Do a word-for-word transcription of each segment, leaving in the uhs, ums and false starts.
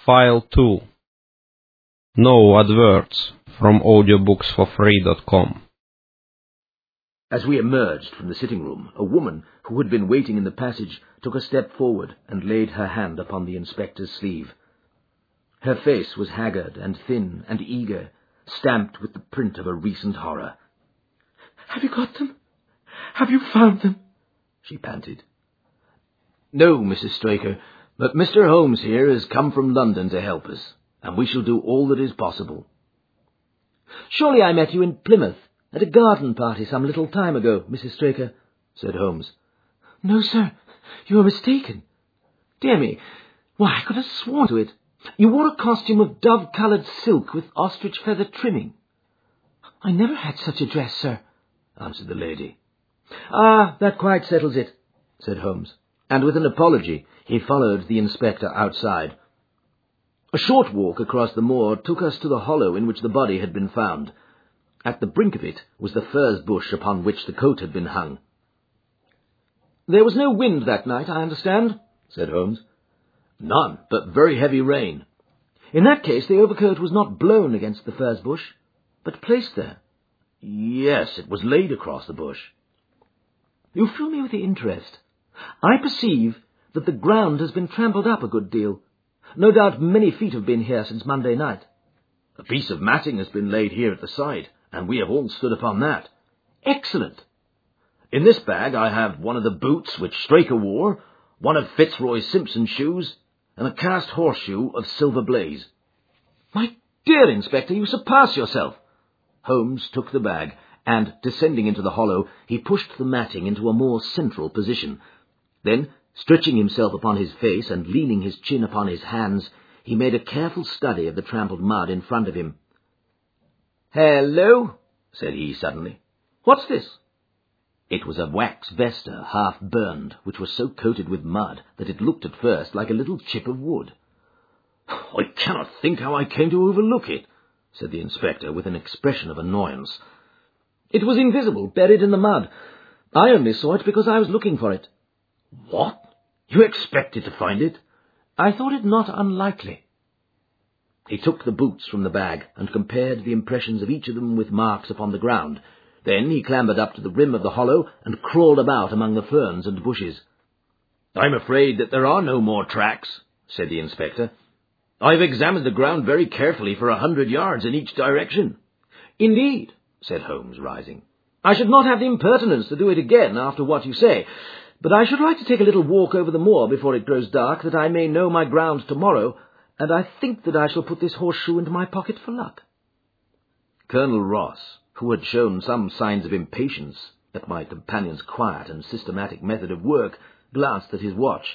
File two. No adverts from audiobooks for free dot com. As we emerged from the sitting room, a woman who had been waiting in the passage took a step forward and laid her hand upon the inspector's sleeve. Her face was haggard and thin and eager, stamped with the print of a recent horror. "Have you got them? Have you found them?" she panted. "No, Missus Straker, but Mister Holmes here has come from London to help us, and we shall do all that is possible." "Surely I met you in Plymouth at a garden party some little time ago, Missus Straker," said Holmes. "No, sir, you are mistaken. Dear me, why, I could have sworn to it. You wore a costume of dove-coloured silk with ostrich feather trimming." "I never had such a dress, sir," answered the lady. "Ah, that quite settles it," said Holmes, and with an apology he followed the inspector outside. A short walk across the moor took us to the hollow in which the body had been found. At the brink of it was the furze bush upon which the coat had been hung. "There was no wind that night, I understand," said Holmes. "None, but very heavy rain." "In that case the overcoat was not blown against the furze bush, but placed there." "Yes, it was laid across the bush." "You fill me with interest. I perceive that the ground has been trampled up a good deal. No doubt many feet have been here since Monday night." "A piece of matting has been laid here at the side, and we have all stood upon that." "Excellent." "In this bag I have one of the boots which Straker wore, one of Fitzroy Simpson's shoes, and a cast horseshoe of Silver Blaze." "My dear Inspector, you surpass yourself." Holmes took the bag, and, descending into the hollow, he pushed the matting into a more central position. Then, stretching himself upon his face and leaning his chin upon his hands, he made a careful study of the trampled mud in front of him. "Hello," said he suddenly. "What's this?" It was a wax vesta, half burned, which was so coated with mud that it looked at first like a little chip of wood. "I cannot think how I came to overlook it," said the inspector with an expression of annoyance. "It was invisible, buried in the mud. I only saw it because I was looking for it." "What? You expected to find it?" "I thought it not unlikely." He took the boots from the bag and compared the impressions of each of them with marks upon the ground. Then he clambered up to the rim of the hollow and crawled about among the ferns and bushes. "I'm afraid that there are no more tracks," said the inspector. "I've examined the ground very carefully for a hundred yards in each direction." "Indeed," said Holmes, rising. "I should not have the impertinence to do it again after what you say, but I should like to take a little walk over the moor before it grows dark, that I may know my ground tomorrow, and I think that I shall put this horseshoe into my pocket for luck." Colonel Ross, who had shown some signs of impatience at my companion's quiet and systematic method of work, glanced at his watch.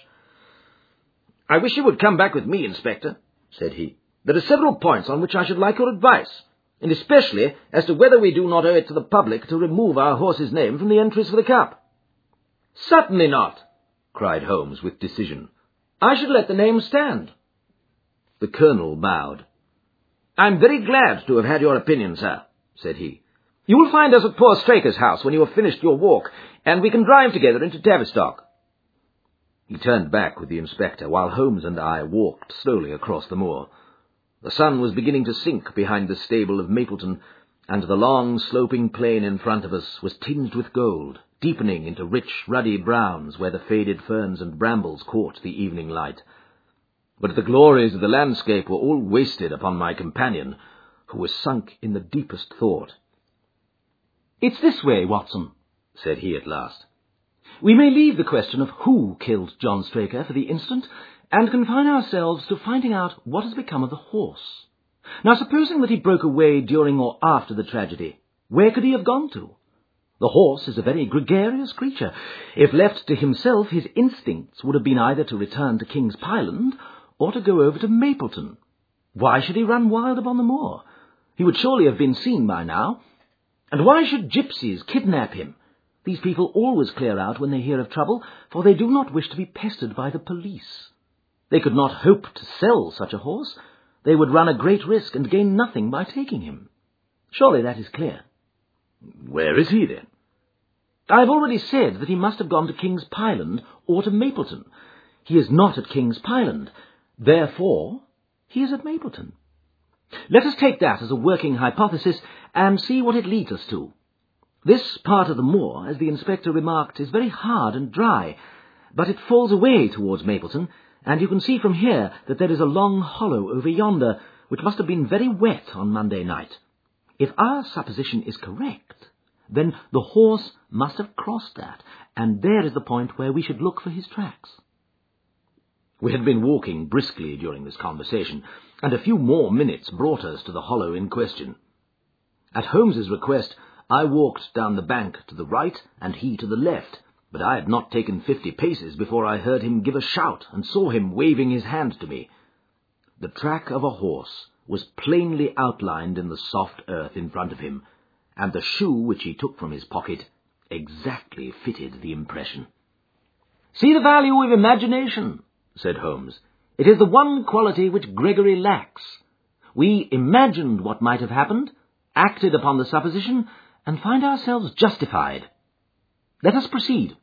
"I wish you would come back with me, Inspector," said he. "There are several points on which I should like your advice, and especially as to whether we do not owe it to the public to remove our horse's name from the entries for the Cup." "Certainly not," cried Holmes with decision. "I should let the name stand." The Colonel bowed. "I'm very glad to have had your opinion, sir," said he. "You will find us at poor Straker's house when you have finished your walk, and we can drive together into Tavistock." He turned back with the inspector, while Holmes and I walked slowly across the moor. The sun was beginning to sink behind the stable of Mapleton, and the long, sloping plain in front of us was tinged with gold, deepening into rich, ruddy browns where the faded ferns and brambles caught the evening light. But the glories of the landscape were all wasted upon my companion, who was sunk in the deepest thought. "It's this way, Watson," said he at last. "We may leave the question of who killed John Straker for the instant, and confine ourselves to finding out what has become of the horse. Now, supposing that he broke away during or after the tragedy, where could he have gone to? The horse is a very gregarious creature. If left to himself, his instincts would have been either to return to King's Pyland or to go over to Mapleton. Why should he run wild upon the moor? He would surely have been seen by now. And why should gypsies kidnap him? These people always clear out when they hear of trouble, for they do not wish to be pestered by the police. They could not hope to sell such a horse. They would run a great risk and gain nothing by taking him. Surely that is clear." "Where is he, then?" "I have already said that he must have gone to King's Pyland or to Mapleton. He is not at King's Pyland. Therefore, He is at Mapleton. Let us take that as a working hypothesis and see what it leads us to. This part of the moor, as the inspector remarked, is very hard and dry, but it falls away towards Mapleton, and you can see from here that there is a long hollow over yonder, which must have been very wet on Monday night. If our supposition is correct, then the horse must have crossed that, and there is the point where we should look for his tracks. We had been walking briskly during this conversation, and a few more minutes brought us to the hollow in question. At Holmes's request, I walked down the bank to the right and he to the left, but I had not taken fifty paces before I heard him give a shout and saw him waving his hand to me. The track of a horse was plainly outlined in the soft earth in front of him, and the shoe which he took from his pocket exactly fitted the impression. "See the value of imagination," said Holmes. "It is the one quality which Gregory lacks. We imagined what might have happened, acted upon the supposition, and find ourselves justified. Let us proceed."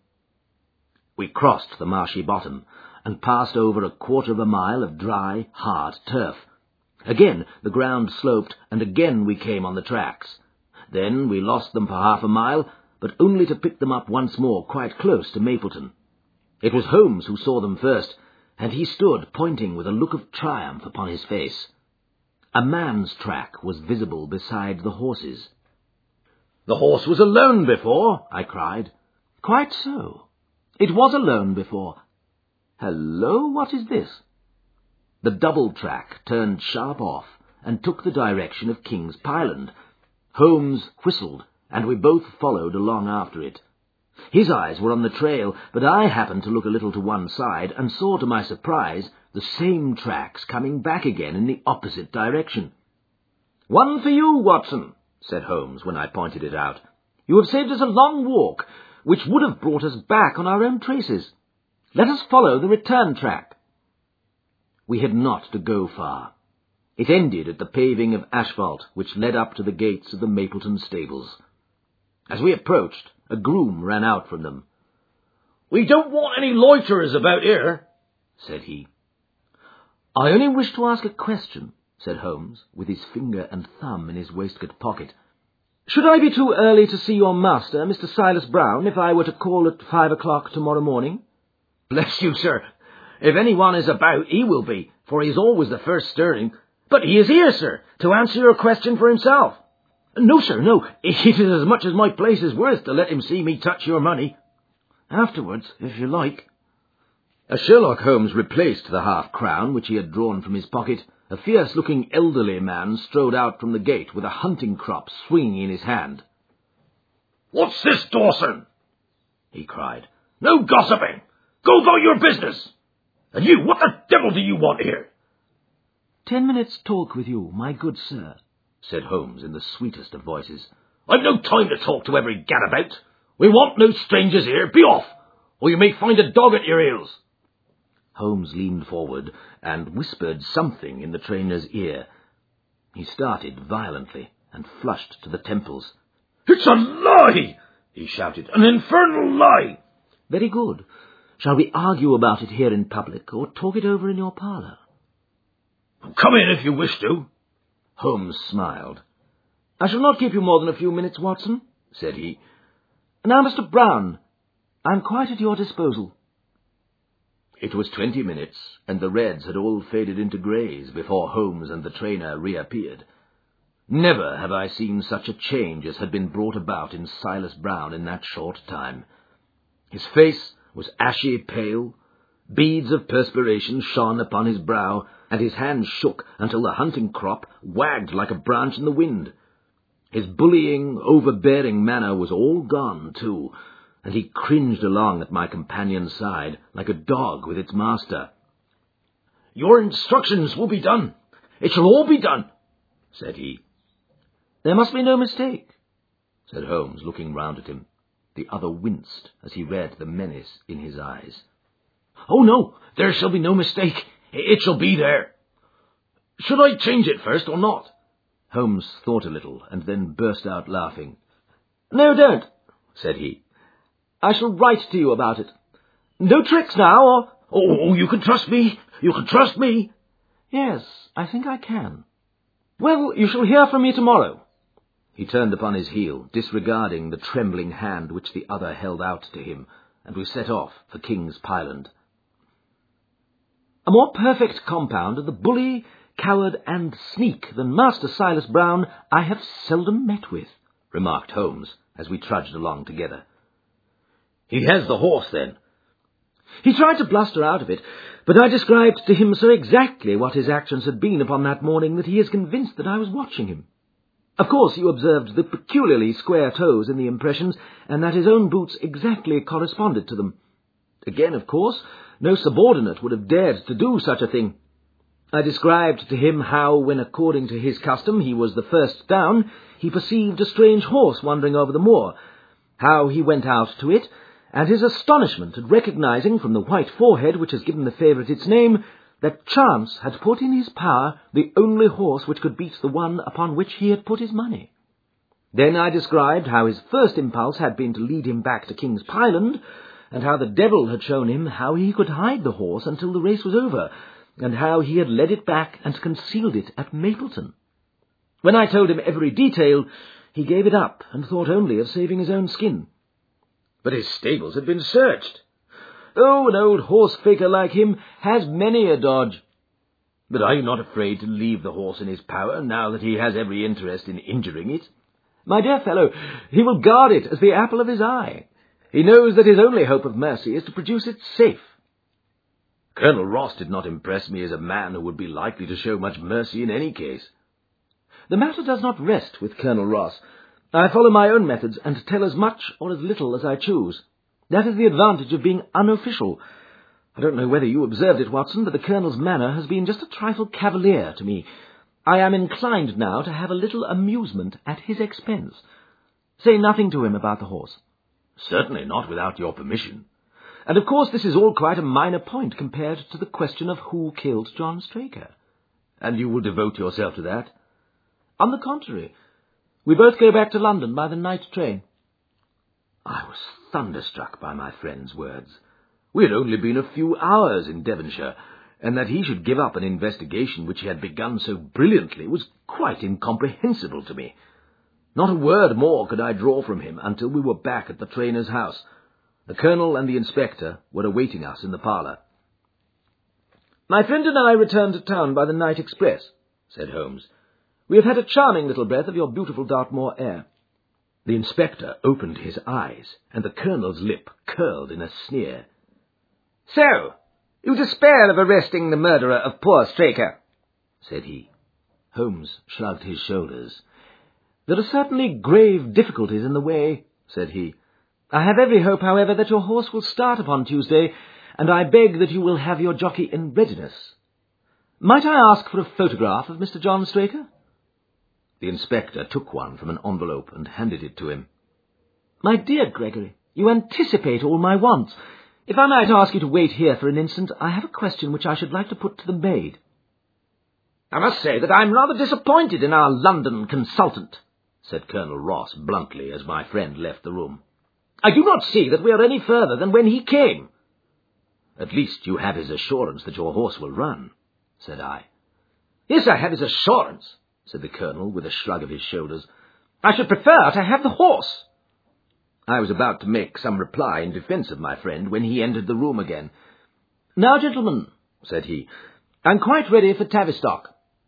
We crossed the marshy bottom, and passed over a quarter of a mile of dry, hard turf. Again the ground sloped, and again we came on the tracks. Then we lost them for half a mile, but only to pick them up once more quite close to Mapleton. It was Holmes who saw them first, and he stood pointing with a look of triumph upon his face. A man's track was visible beside the horse's. "The horse was alone before," I cried. "Quite so. It was alone before. Hello, what is this?" The double track turned sharp off and took the direction of King's Pyland. Holmes whistled, and we both followed along after it. His eyes were on the trail, but I happened to look a little to one side and saw, to my surprise, the same tracks coming back again in the opposite direction. "One for you, Watson," said Holmes when I pointed it out. "You have saved us a long walk, which would have brought us back on our own traces. Let us follow the return track." We had not to go far. It ended at the paving of asphalt which led up to the gates of the Mapleton stables. As we approached, a groom ran out from them. "We don't want any loiterers about here," said he. "I only wish to ask a question," said Holmes, with his finger and thumb in his waistcoat pocket. "Should I be too early to see your master, Mister Silas Brown, if I were to call at five o'clock tomorrow morning?" "Bless you, sir, if anyone is about, he will be, for he is always the first stirring. But he is here, sir, to answer your question for himself." "No, sir, no. It is as much as my place is worth to let him see me touch your money." "Afterwards, if you like." As Sherlock Holmes replaced the half-crown which he had drawn from his pocket, a fierce-looking elderly man strode out from the gate with a hunting-crop swinging in his hand. "What's this, Dawson?" he cried. "No gossiping! Go about your business! And you, what the devil do you want here?" "Ten minutes' talk with you, my good sir," said Holmes in the sweetest of voices. "I've no time to talk to every gadabout. We want no strangers here. Be off, or you may find a dog at your heels." Holmes leaned forward and whispered something in the trainer's ear. He started violently and flushed to the temples. "It's a lie!" he shouted. "An infernal lie!" "Very good. Shall we argue about it here in public, or talk it over in your parlour?" "Come in if you wish to." Holmes smiled. "I shall not keep you more than a few minutes, Watson," said he. "Now, Mister Brown, I am quite at your disposal." It was twenty minutes, and the reds had all faded into greys before Holmes and the trainer reappeared. Never have I seen such a change as had been brought about in Silas Brown in that short time. His face was ashy pale, beads of perspiration shone upon his brow, and his hands shook until the hunting-crop wagged like a branch in the wind. His bullying, overbearing manner was all gone, too, and he cringed along at my companion's side like a dog with its master. "Your instructions will be done. It shall all be done," said he. "There must be no mistake," said Holmes, looking round at him. The other winced as he read the menace in his eyes. "Oh, no, there shall be no mistake. It shall be there. Should I change it first or not?" Holmes thought a little and then burst out laughing. "No, don't," said he. "I shall write to you about it. No tricks now, or—" "Oh, you can trust me. You can trust me." Yes, I think I can. Well, you shall hear from me tomorrow. He turned upon his heel, disregarding the trembling hand which the other held out to him, and we set off for King's Pyland. A more perfect compound of the bully, coward, and sneak than Master Silas Brown I have seldom met with, remarked Holmes, as we trudged along together. He has the horse, then? He tried to bluster out of it, but I described to him so exactly what his actions had been upon that morning that he is convinced that I was watching him. Of course, you observed the peculiarly square toes in the impressions, and that his own boots exactly corresponded to them. Again, of course, no subordinate would have dared to do such a thing. I described to him how, when according to his custom he was the first down, he perceived a strange horse wandering over the moor, how he went out to it, and his astonishment at recognizing from the white forehead which has given the favourite its name, that chance had put in his power the only horse which could beat the one upon which he had put his money. Then I described how his first impulse had been to lead him back to King's Pyland, and how the devil had shown him how he could hide the horse until the race was over, and how he had led it back and concealed it at Mapleton. When I told him every detail, he gave it up and thought only of saving his own skin. But his stables had been searched. Oh, an old horse-faker like him has many a dodge. But are you not afraid to leave the horse in his power, now that he has every interest in injuring it? My dear fellow, he will guard it as the apple of his eye. He knows that his only hope of mercy is to produce it safe. Colonel Ross did not impress me as a man who would be likely to show much mercy in any case. The matter does not rest with Colonel Ross. I follow my own methods and tell as much or as little as I choose. That is the advantage of being unofficial. I don't know whether you observed it, Watson, but the Colonel's manner has been just a trifle cavalier to me. I am inclined now to have a little amusement at his expense. Say nothing to him about the horse. Certainly not without your permission. And of course this is all quite a minor point compared to the question of who killed John Straker. And you will devote yourself to that? On the contrary. We both go back to London by the night train. I was thunderstruck by my friend's words. We had only been a few hours in Devonshire, and that he should give up an investigation which he had begun so brilliantly was quite incomprehensible to me. Not a word more could I draw from him until we were back at the trainer's house. The Colonel and the Inspector were awaiting us in the parlour. My friend and I returned to town by the night express, said Holmes. We have had a charming little breath of your beautiful Dartmoor air. The Inspector opened his eyes, and the Colonel's lip curled in a sneer. So, you despair of arresting the murderer of poor Straker, said he. Holmes shrugged his shoulders. There are certainly grave difficulties in the way, said he. I have every hope, however, that your horse will start upon Tuesday, and I beg that you will have your jockey in readiness. Might I ask for a photograph of Mister John Straker? The Inspector took one from an envelope and handed it to him. My dear Gregory, you anticipate all my wants. If I might ask you to wait here for an instant, I have a question which I should like to put to the maid. I must say that I am rather disappointed in our London consultant, said Colonel Ross bluntly as my friend left the room. I do not see that we are any further than when he came. At least you have his assurance that your horse will run, said I. Yes, I have his assurance, said the Colonel with a shrug of his shoulders. I should prefer to have the horse. I was about to make some reply in defence of my friend when he entered the room again. Now, gentlemen, said he, I'm quite ready for Tavistock.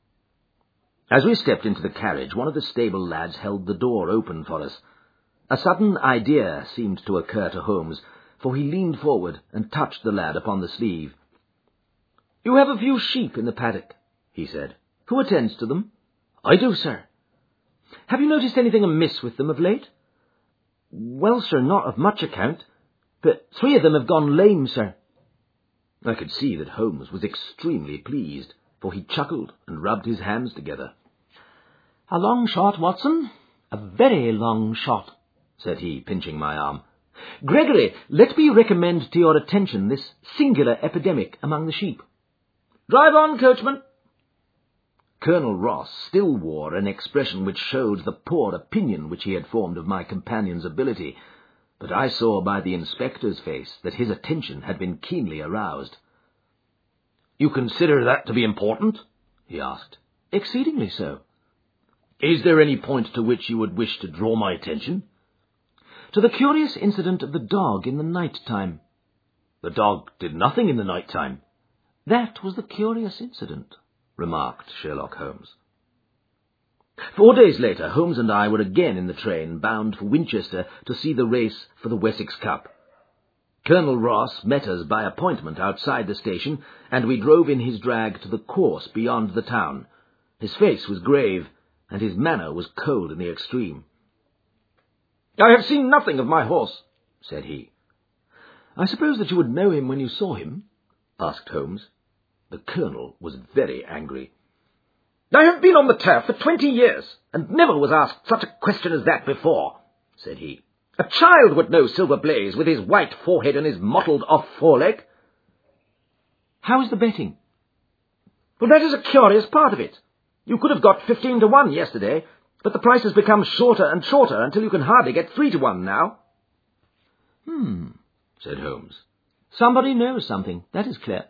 As we stepped into the carriage, one of the stable lads held the door open for us. A sudden idea seemed to occur to Holmes, for he leaned forward and touched the lad upon the sleeve. You have a few sheep in the paddock, he said. Who attends to them? I do, sir. Have you noticed anything amiss with them of late? Well, sir, not of much account, but three of them have gone lame, sir. I could see that Holmes was extremely pleased, for he chuckled and rubbed his hands together. A long shot, Watson, a very long shot, said he, pinching my arm. Gregory, let me recommend to your attention this singular epidemic among the sheep. Drive on, coachman. Colonel Ross still wore an expression which showed the poor opinion which he had formed of my companion's ability, but I saw by the Inspector's face that his attention had been keenly aroused. "You consider that to be important?" he asked. Exceedingly so. Is there any point to which you would wish to draw my attention? To the curious incident of the dog in the night time. The dog did nothing in the night time. That was the curious incident, remarked Sherlock Holmes. Four days later, Holmes and I were again in the train, bound for Winchester to see the race for the Wessex Cup. Colonel Ross met us by appointment outside the station, and we drove in his drag to the course beyond the town. His face was grave, and his manner was cold in the extreme. "I have seen nothing of my horse," said he. "I suppose that you would know him when you saw him?" asked Holmes. The Colonel was very angry. "I have been on the turf for twenty years, and never was asked such a question as that before," said he. "A child would know Silver Blaze, with his white forehead and his mottled-off foreleg." "How is the betting?" "Well, that is a curious part of it. You could have got fifteen to one yesterday, but the price has become shorter and shorter until you can hardly get three to one now." Hmm, said Holmes. "Somebody knows something, that is clear."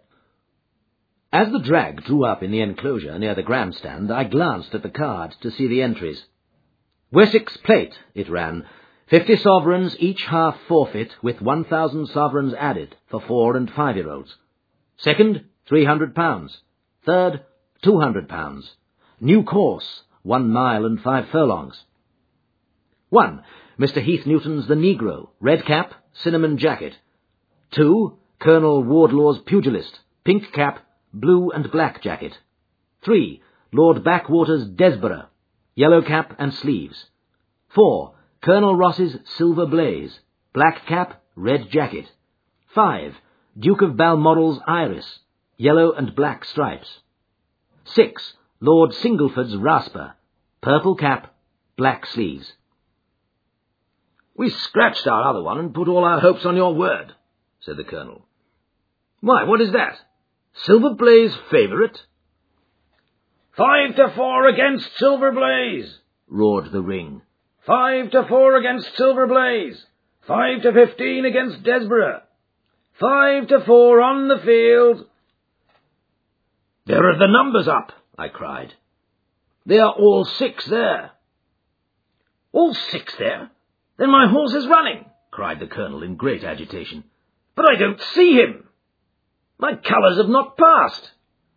As the drag drew up in the enclosure near the grandstand, I glanced at the card to see the entries. Wessex Plate, it ran. Fifty sovereigns, each half forfeit, with one thousand sovereigns added for four and five-year-olds. Second, three hundred pounds. Third, two hundred pounds. New course, one mile and five furlongs. One, Mister Heath Newton's The Negro, red cap, cinnamon jacket. Two, Colonel Wardlaw's Pugilist, pink cap, blue and black jacket. Three, Lord Backwater's Desborough, yellow cap and sleeves. Four, Colonel Ross's Silver Blaze, black cap, red jacket. Five, Duke of Balmoral's Iris, yellow and black stripes. Six, Lord Singleford's Rasper, purple cap, black sleeves. "We scratched our other one and put all our hopes on your word," said the Colonel. "Why, what is that? Silver Blaze favourite?" "Five to four against Silver Blaze," roared the ring. "Five to four against Silver Blaze. Five to fifteen against Desborough. Five to four on the field." "There are the numbers up," I cried. "They are all six there." "All six there? Then my horse is running," cried the Colonel in great agitation. "But I don't see him. My colours have not passed."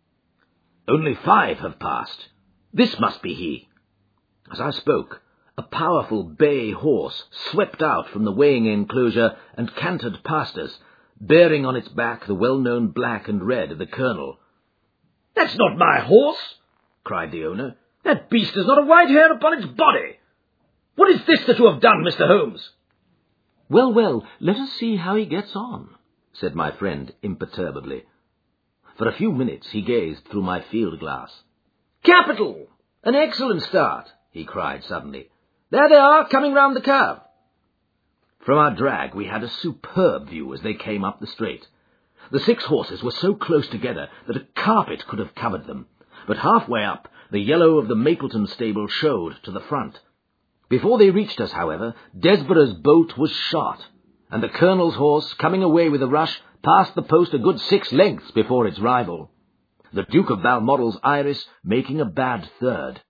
"Only five have passed. This must be he." As I spoke, a powerful bay horse swept out from the weighing enclosure and cantered past us, bearing on its back the well-known black and red of the Colonel. "That's not my horse," cried the owner. "That beast has not a white hair upon its body. What is this that you have done, Mister Holmes?" "Well, well, let us see how he gets on," said my friend imperturbably. For a few minutes he gazed through my field-glass. "Capital! An excellent start," he cried suddenly. "There they are, coming round the curve." From our drag we had a superb view as they came up the straight. The six horses were so close together that a carpet could have covered them, but halfway up the yellow of the Mapleton stable showed to the front. Before they reached us, however, Desborough's bolt was shot, and the Colonel's horse, coming away with a rush, passed the post a good six lengths before its rival, the Duke of Balmoral's Iris making a bad third.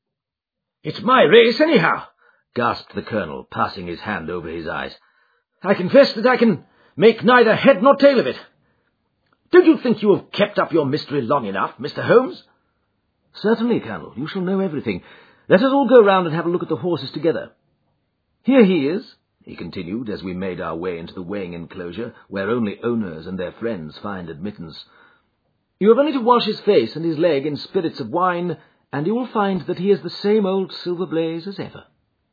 "It's my race, anyhow," gasped the Colonel, passing his hand over his eyes. "I confess that I can make neither head nor tail of it. Don't you think you have kept up your mystery long enough, Mister Holmes?" "Certainly, Colonel. You shall know everything. Let us all go round and have a look at the horses together. Here he is," he continued, as we made our way into the weighing enclosure, where only owners and their friends find admittance. "You have only to wash his face and his leg in spirits of wine, and you will find that he is the same old Silver Blaze as ever."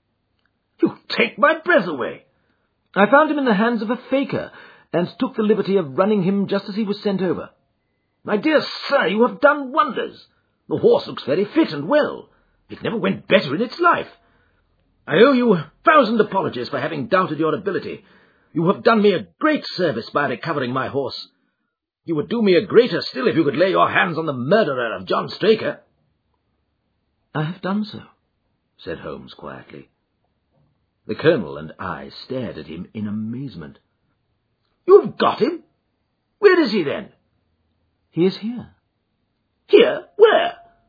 "You take my breath away." "I found him in the hands of a faker, and took the liberty of running him just as he was sent over." "My dear sir, you have done wonders. The horse looks very fit and well. It never went better in its life. I owe you a thousand apologies for having doubted your ability. You have done me a great service by recovering my horse. You would do me a greater still if you could lay your hands on the murderer of John Straker." "I have done so," said Holmes quietly. The Colonel and I stared at him in amazement. "You have got him? Where is he, then?" "He is here." "Here? Where?"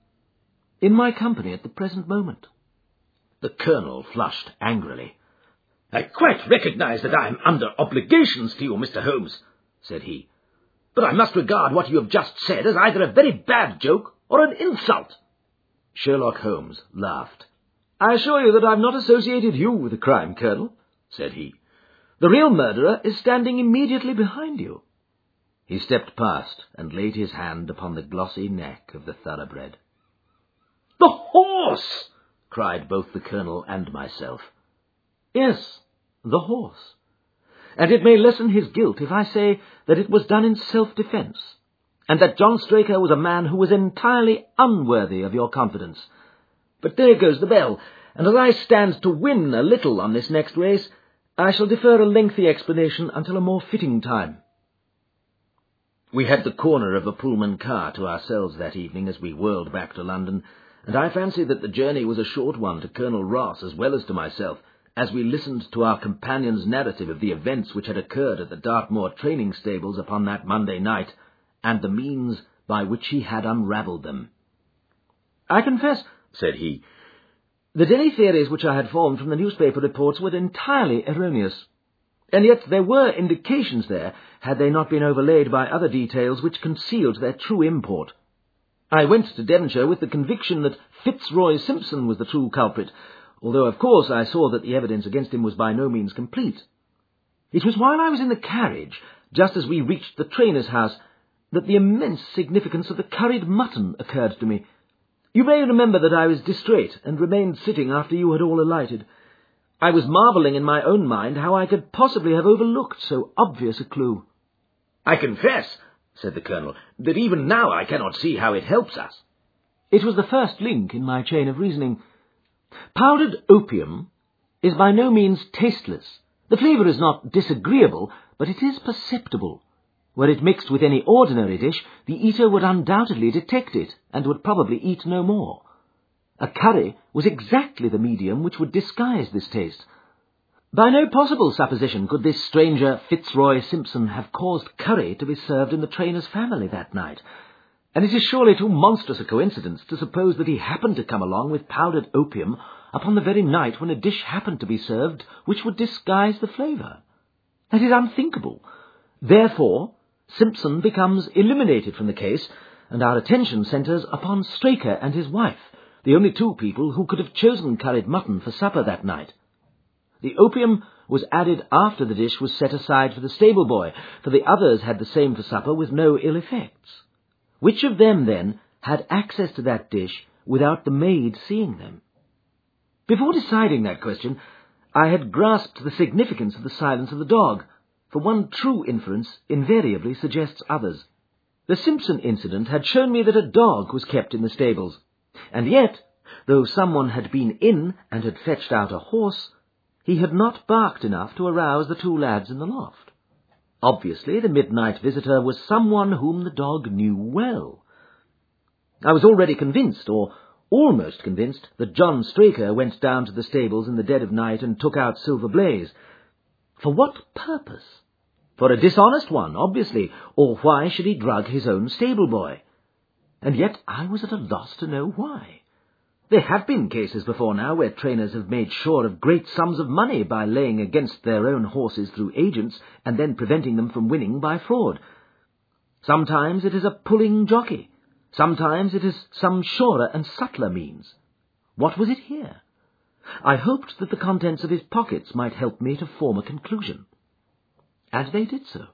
in my company at the present moment." The Colonel flushed angrily. "I quite recognize that I am under obligations to you, Mister Holmes," said he, "but I must regard what you have just said as either a very bad joke or an insult." Sherlock Holmes laughed. "I assure you that I have not associated you with the crime, Colonel," said he. "The real murderer is standing immediately behind you." He stepped past and laid his hand upon the glossy neck of the thoroughbred. "The horse!" cried both the Colonel and myself. "Yes, the horse. And it may lessen his guilt if I say that it was done in self-defence, and that John Straker was a man who was entirely unworthy of your confidence. But there goes the bell, and as I stand to win a little on this next race, I shall defer a lengthy explanation until a more fitting time." We had the corner of a Pullman car to ourselves that evening as we whirled back to London, and I fancy that the journey was a short one to Colonel Ross as well as to myself, as we listened to our companion's narrative of the events which had occurred at the Dartmoor training stables upon that Monday night, and the means by which he had unravelled them. "I confess," said he, "that any theories which I had formed from the newspaper reports were entirely erroneous. And yet there were indications there, had they not been overlaid by other details which concealed their true import. I went to Devonshire with the conviction that Fitzroy Simpson was the true culprit, although of course I saw that the evidence against him was by no means complete. It was while I was in the carriage, just as we reached the trainer's house, that the immense significance of the curried mutton occurred to me. You may remember that I was distrait, and remained sitting after you had all alighted. I was marvelling in my own mind how I could possibly have overlooked so obvious a clue." "I confess," said the Colonel, "that even now I cannot see how it helps us." "It was the first link in my chain of reasoning. Powdered opium is by no means tasteless. The flavour is not disagreeable, but it is perceptible. Were it mixed with any ordinary dish, the eater would undoubtedly detect it, and would probably eat no more. A curry was exactly the medium which would disguise this taste. By no possible supposition could this stranger Fitzroy Simpson have caused curry to be served in the trainer's family that night, and it is surely too monstrous a coincidence to suppose that he happened to come along with powdered opium upon the very night when a dish happened to be served which would disguise the flavour. That is unthinkable. Therefore, Simpson becomes eliminated from the case, and our attention centres upon Straker and his wife, the only two people who could have chosen curried mutton for supper that night. The opium was added after the dish was set aside for the stable boy, for the others had the same for supper with no ill effects. Which of them, then, had access to that dish without the maid seeing them? Before deciding that question, I had grasped the significance of the silence of the dog, for one true inference invariably suggests others. The Simpson incident had shown me that a dog was kept in the stables, and yet, though someone had been in and had fetched out a horse, he had not barked enough to arouse the two lads in the loft. Obviously, the midnight visitor was someone whom the dog knew well. I was already convinced, or almost convinced, that John Straker went down to the stables in the dead of night and took out Silver Blaze. For what purpose? For a dishonest one, obviously, or why should he drug his own stable boy? And yet I was at a loss to know why. There have been cases before now where trainers have made sure of great sums of money by laying against their own horses through agents and then preventing them from winning by fraud. Sometimes it is a pulling jockey. Sometimes it is some surer and subtler means. What was it here? I hoped that the contents of his pockets might help me to form a conclusion. And they did so.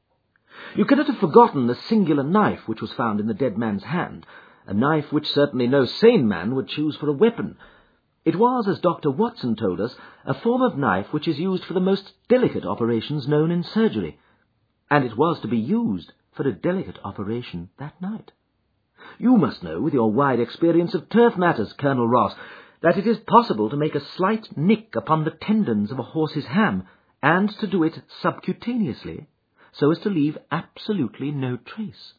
You cannot have forgotten the singular knife which was found in the dead man's hand, a knife which certainly no sane man would choose for a weapon. It was, as Doctor Watson told us, a form of knife which is used for the most delicate operations known in surgery, and it was to be used for a delicate operation that night. You must know, with your wide experience of turf matters, Colonel Ross, that it is possible to make a slight nick upon the tendons of a horse's ham, and to do it subcutaneously, so as to leave absolutely no trace.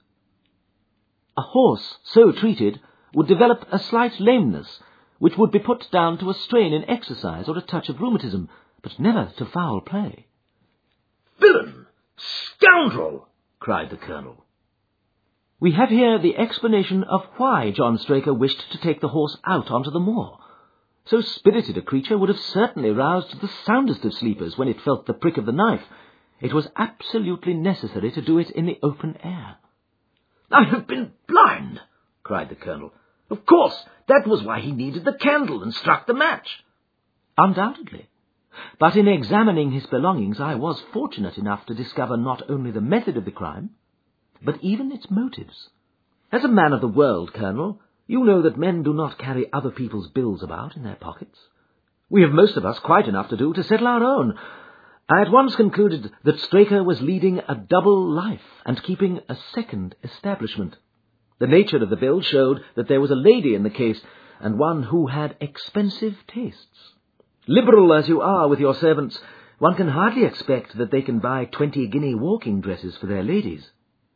A horse so treated would develop a slight lameness, which would be put down to a strain in exercise or a touch of rheumatism, but never to foul play. "Villain! Scoundrel!" cried the Colonel. We have here the explanation of why John Straker wished to take the horse out onto the moor. So spirited a creature would have certainly roused the soundest of sleepers when it felt the prick of the knife. It was absolutely necessary to do it in the open air. "I have been blind," cried the Colonel. "Of course, that was why he needed the candle and struck the match." Undoubtedly. But in examining his belongings, I was fortunate enough to discover not only the method of the crime, but even its motives. As a man of the world, Colonel, you know that men do not carry other people's bills about in their pockets. We have most of us quite enough to do to settle our own. I at once concluded that Straker was leading a double life and keeping a second establishment. The nature of the bill showed that there was a lady in the case, and one who had expensive tastes. Liberal as you are with your servants, one can hardly expect that they can buy twenty-guinea walking dresses for their ladies.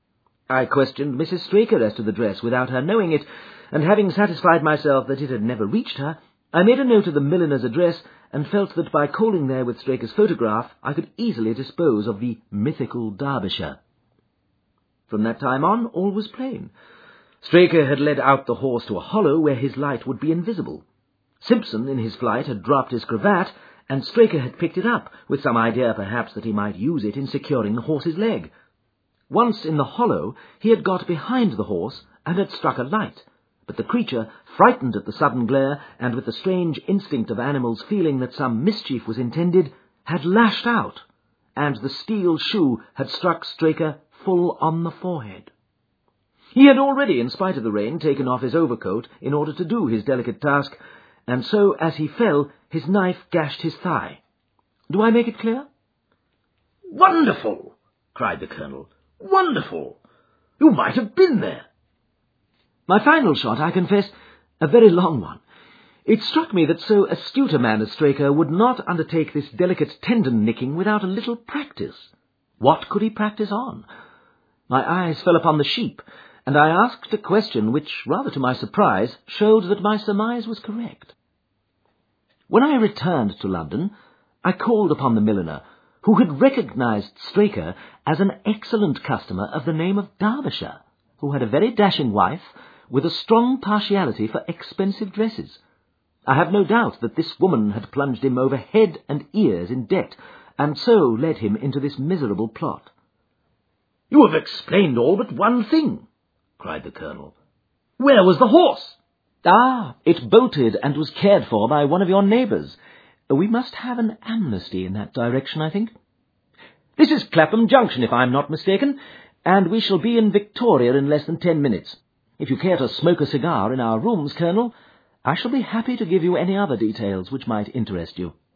I questioned Missus Straker as to the dress without her knowing it, and having satisfied myself that it had never reached her, I made a note of the milliner's address and felt that by calling there with Straker's photograph I could easily dispose of the mythical Derbyshire. From that time on, all was plain. Straker had led out the horse to a hollow where his light would be invisible. Simpson, in his flight, had dropped his cravat, and Straker had picked it up, with some idea perhaps that he might use it in securing the horse's leg. Once in the hollow, he had got behind the horse and had struck a light, but the creature, frightened at the sudden glare, and with the strange instinct of animals feeling that some mischief was intended, had lashed out, and the steel shoe had struck Straker full on the forehead. He had already, in spite of the rain, taken off his overcoat in order to do his delicate task, and so, as he fell, his knife gashed his thigh. Do I make it clear? "Wonderful!" cried the Colonel. "Wonderful! You might have been there." My final shot, I confess, a very long one. It struck me that so astute a man as Straker would not undertake this delicate tendon-nicking without a little practice. What could he practice on? My eyes fell upon the sheep, and I asked a question which, rather to my surprise, showed that my surmise was correct. When I returned to London, I called upon the milliner, who had recognized Straker as an excellent customer of the name of Derbyshire, who had a very dashing wife, with a strong partiality for expensive dresses. I have no doubt that this woman had plunged him over head and ears in debt, and so led him into this miserable plot. "You have explained all but one thing," cried the Colonel. "Where was the horse?" "Ah, it bolted and was cared for by one of your neighbours. We must have an amnesty in that direction, I think. This is Clapham Junction, if I am not mistaken, and we shall be in Victoria in less than ten minutes. If you care to smoke a cigar in our rooms, Colonel, I shall be happy to give you any other details which might interest you."